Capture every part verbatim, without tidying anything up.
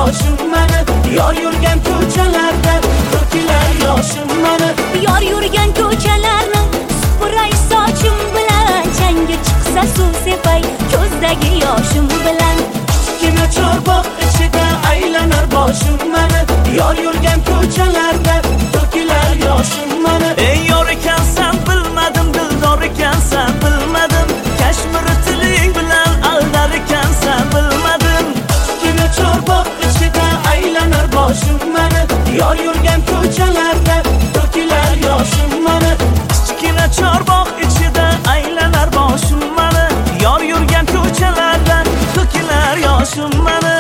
boshim mani. Yor yurgan ko'chalarda to'kilar yoshim mani. Yor yurgan ko'chalarni supuray sochim bilan. Changga chiqsa suv sepay ko'zdagi yoshim bilan. Kichkina chorbog' ichida aylanar boshim mani. Yor yurgan ko'chalarda to'kilar yoshim mani. Ey yor ekansan bilmadim, dildor ekansan bilmadim, Kashmir tiling bilan aldar ekansan bilmadim. Kichkina chorbog' ichida aylanar boshim mani. Yor yurgan ko'chalarda to'kilar yoshim mani. Kichkina chorbog' ichida aylanar boshim mani. Yor yurgan ko'chalarda to'kilar yoshim mani.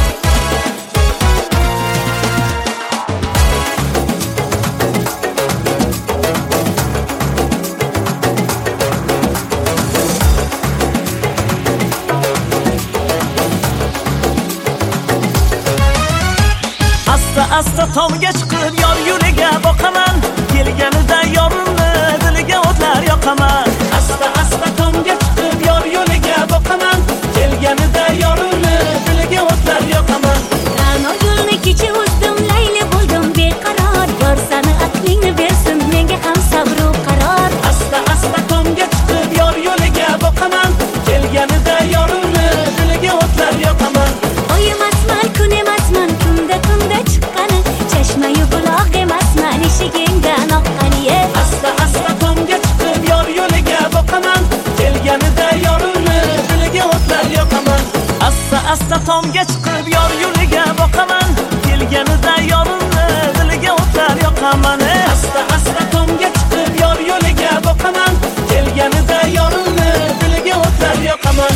Asta asta tomga chiqib yor yo'liga boqaman. Kelganida yorimni diliga o'tlar yoqaman. Asta asta tomga chiqib yor yo'liga boqaman. Kelganida yorimni diliga o'tlar yoqaman. Ana yo'lni kecha o'zdim, layli bo'ldim beqaror. Yor sani aqlingni bersin menga ham sabr va qaror. Asta asta tomga chiqib yor yo'liga boqaman. Kelganida yorimni diliga o'tlar yoqaman. Oy emasman, kun emasman, kunda kunda chiqqani. Chashma-yu buloq emasman, eshigingdan oqqani. Asta asta tomga chiqib yor yo'liga boqaman. Kelganida yorimni diliga o'tlar yoqaman. Asta asta tomga chiqib yor yo'liga boqaman. Kelganida yorimni diliga o'tlar yoqaman. Asta asta tomga chiqib yor yo'liga boqaman. Kelganida yorimni diliga o'tlar yoqaman.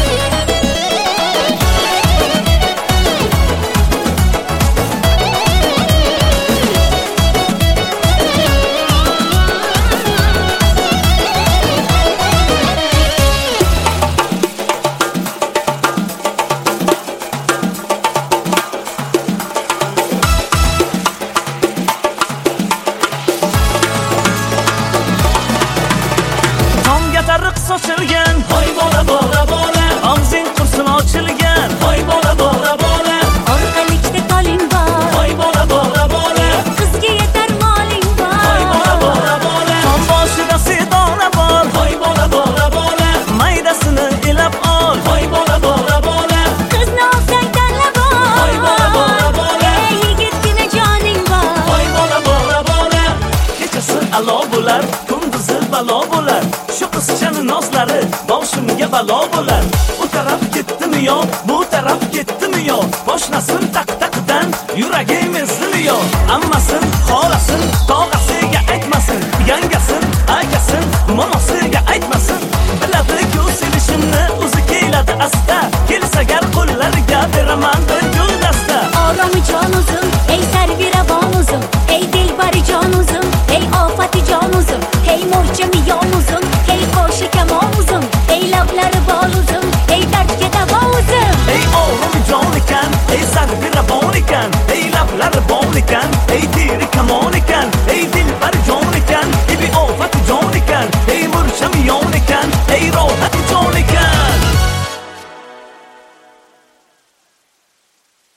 Tariq sochilgan, Hoy bola bola bola, og'zing qursin ochilgan. hoy bola bola bola, Orqalikda qoling bor. hoy bola bola bola, Qizga yetar moling hoy bola bor. bola bola, Tom boshida sedona bor, hoy bola bola bola, maydasini ilab ol. hoy bola bola bola, Qizni olsang tanlab ol. Hoy bola bola bola. Ey yigitgina joning bor. hoy bola bola bola. Kechasi alo bo'lar, kunduzi balo bo'lar. Shu qizchani nozlari boshimga balo bo'lar. U taraf ketdimi yo, bu taraf ketdimi yo, boshlasin taq taqdan yuragim ezili yo. Ammasin, xolasin, tog'asiga aytmasin, yangasin, akasin, monosiga aytmasin. Biladi-ku sevishimni o'zi keladi asta. Kelsa gar qo'llariga beraman bir guldasta. Orami jon uzim, ey sarvirabon uzim, ey dilbari jon uzim, ey ofati jon uzim, ey mo'jami yon uzim, ey qo'shi kamon uzim, ey lablari bol uzim, ey dardga davo uzim. Ey oğlum jon ekan, ey sarvi rabon ekan, ey lablari bol ekan, ey diri kamon ekan, ey dilbar jon